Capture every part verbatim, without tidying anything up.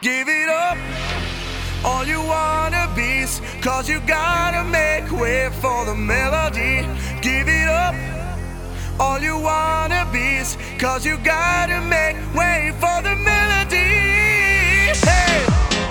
Give it up, all you wannabes, cause you gotta make way for the melody. Give it up, all you wannabes, cause you gotta make way for the melody. Hey!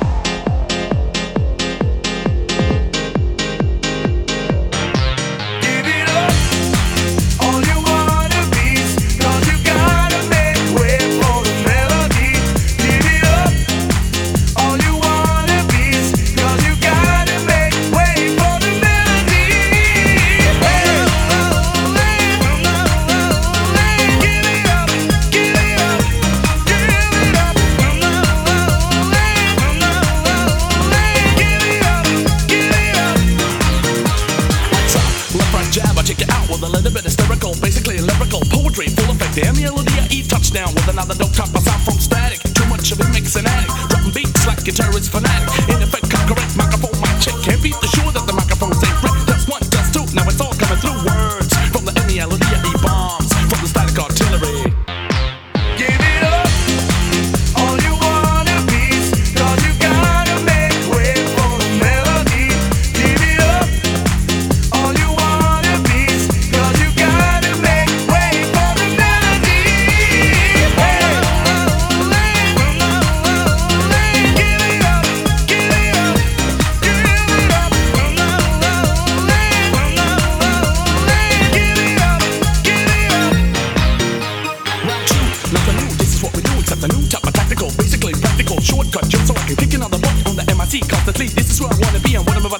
Damn melody, I eat touchdown with another dope top. I sound from static. Too much of it makes an addict. Dropping beats like a terrorist fanatic. In effect, correct microphone, my check. Can't beat the sure that the microphone's ain't wreck. That's one, that's two. Now it's all coming through words from the melody, I eat bombs from the static artillery. Give it up, all you wannabes, cause you gotta make way for the melody. Give it up, all you wannabes, cause you gotta make way for the melody. The new type of tactical, basically practical shortcut, just so I can kick another butt on the M I C constantly. This is where I wanna be, and what I'm about